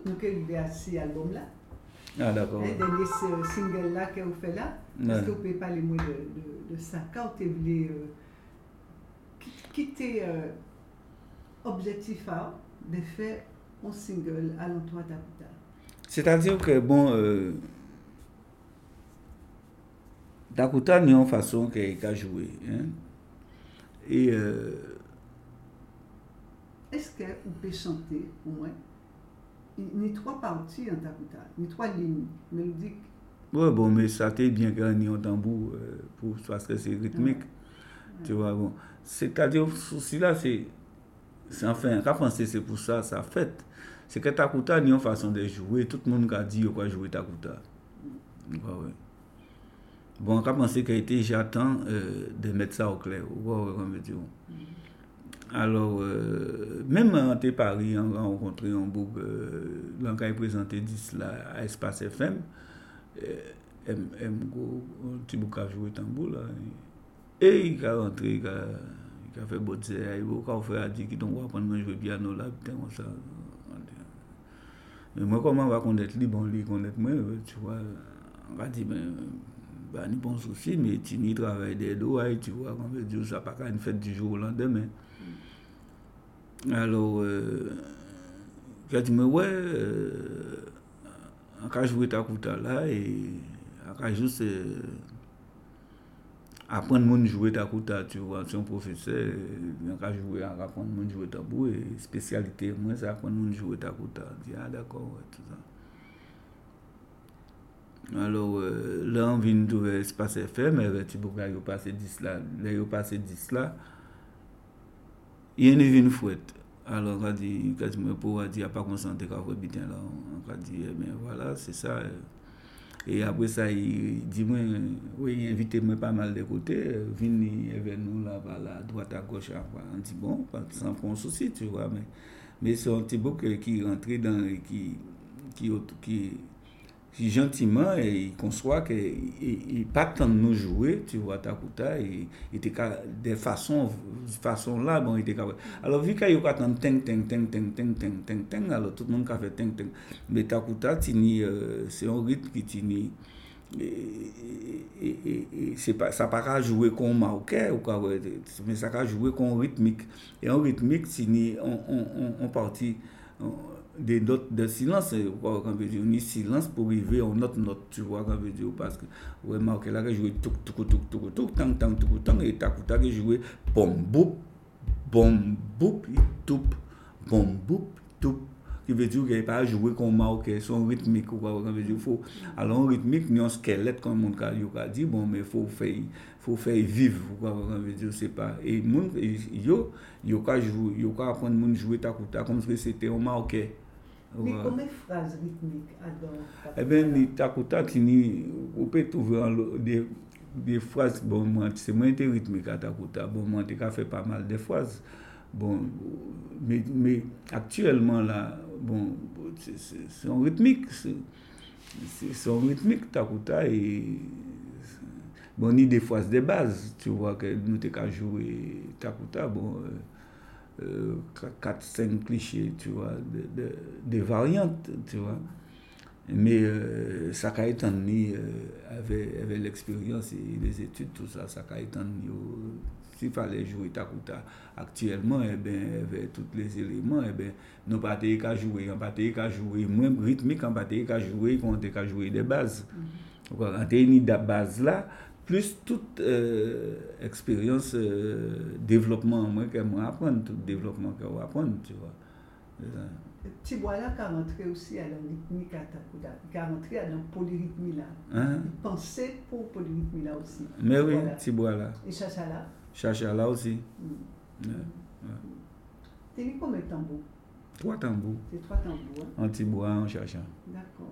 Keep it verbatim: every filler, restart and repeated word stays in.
nous qui arrivons à ces albums-là. Ah, d'accord. Les derniers singles-là que vous faites là. Est-ce Ouais. que vous pouvez parler moi de, de, de ça? Quand vous voulez euh, quitter euh, objectif A, de faire un single à l'entour d'Akuta? C'est-à-dire que, bon, euh, Takuta n'a une façon qu'il a joué. Hein? Et. Euh, Est-ce que vous pouvez chanter au moins? Il y a trois parties en Takuta, il y a trois lignes mélodiques. Ouais, bon, mais ça t'est bien gagné en tambour euh, pour, parce que c'est rythmique. Ouais. Tu vois, bon. C'est-à-dire, souci là, c'est. c'est enfin, quand penser c'est pour ça, ça fait. C'est que Takuta a une façon de jouer. Tout le monde a dit qu'il va jouer Takuta. Ouais, ouais. Bon, quand penser qu'il était j'attends euh, de mettre ça au clair. Ouais, ouais, on veut dire. Alors, euh, même en Paris, on a rencontré un bouc, euh, là, quand il présentait dix là, à Espace F M, euh, un petit bouc a joué tambour là. Et il a rentré, il a, il a fait botte, il a fait a dit qu'il doit apprendre à jouer piano là, putain, ça. Mais moi, comment on va connaître lui, bon, lui connaître moi, tu vois, on va dire, ben, bah, ni bon souci, mais tu n'y travailles des doigts, tu vois, on veut dire, ça pas qu'à une fête du jour au lendemain. Alors, euh, j'ai dit, mais ouais, euh, on va jouer Takuta là et on va juste euh, apprendre à jouer Takuta, tu vois, c'est un professeur, on va jouer, on va apprendre à jouer tambour et spécialité, moi, c'est apprendre à jouer Takuta. Je dis, ah d'accord, ouais, tout ça. Alors, euh, là, on vient de trouver Espace F M, et ben, tu peux pas passer dix là, là, il passé dix là, il y a une fouette. Alors, on a dit, quasiment pour dire, il n'y a pas consenté qu'à faire bien là. On a dit, eh bien voilà, c'est ça. Et après ça, il dit, moi, oui, invitez-moi pas mal de côtés, venez avec nous là, là, droite à gauche. On dit, bon, sans prendre souci, tu vois, mais, mais c'est un petit bouc qui est rentré dans, qui, qui, qui, qui gentiment, et il conçoit qu'il pas tant de nous jouer, tu vois, Takuta, et il était des façons, façon là, bon, il était capable. Alors, vu qu'il y a eu tant ting, ting, ting, ting, ting, ting, ting, ting, alors tout le monde a fait ting, ting. Mais Takuta, euh, c'est un rythme qui tini. Et, et, et, et c'est pas, ça n'a pas jouer comme marocain, mais ça a jouer comme rythmique. Et en rythmique, tini, on, on, on, on partit. On, des notes de silence, quand veut dire, ni silence pour arriver à une autre note, tu vois, quand veut dire, parce que, ouais, Marqué là, qui joué tout, tout, tout, tout, tout, tout, tang, tang, tout, tang, et Takuta qui joué bom, boup, bom, boup, tout, bom, boup, tout, qui veut dire qu'il n'y a pas joué comme Marqué, son rythmique, quoi, quand veut dire, faut, alors, en rythmique, il y a un squelette, comme mon cas, il a dit, bon, mais il faut faire, faut faire vivre, quoi, quand veut dire, c'est pas, et, mon, yo, yo, quand jouer, yo, quand apprendre à jouer Takuta, comme si c'était un Marqué. Mais combien de phrases rythmiques alors? Eh bien, les Takuta, on peut trouver des, des phrases, bon, moi, c'est moins rythmique à Takuta, bon, moi, j'ai fait pas mal de phrases, bon, mais, mais actuellement, là, bon, c'est un rythmique, c'est un rythmique, Takuta, et bon, ni des phrases de base, tu vois, que nous, t'es jouer Takuta, bon, euh, Euh, quatre cinq clichés, tu vois, de, de, des variantes, tu vois. Mais euh, ça a été euh, avec, avec l'expérience et les études, tout ça, ça a été s'il fallait jouer Takuta actuellement, eh bien, avec tous les éléments, eh bien, nous pas qu'à jouer, on pas qu'à jouer moins rythmique, on pas qu'à jouer, on pas qu'à jouer des bases. Mm-hmm. On a une base là, plus toute euh, expérience, euh, développement, moi, que moi apprendre, tout développement que moi apprendre, tu vois. Tu vois là, qui a rentré aussi à la rythmique à Takuta, qui a rentré à la polyrythmie là. Hein? Il pensait pour polyrythmie là aussi. Mais oui, tu vois là. Et Chacha là. Chacha là aussi. Mm. Ouais. Ouais. Tu as combien de tambours? Trois tambours. C'est trois tambours. Hein? En Tibois, en Chacha. D'accord.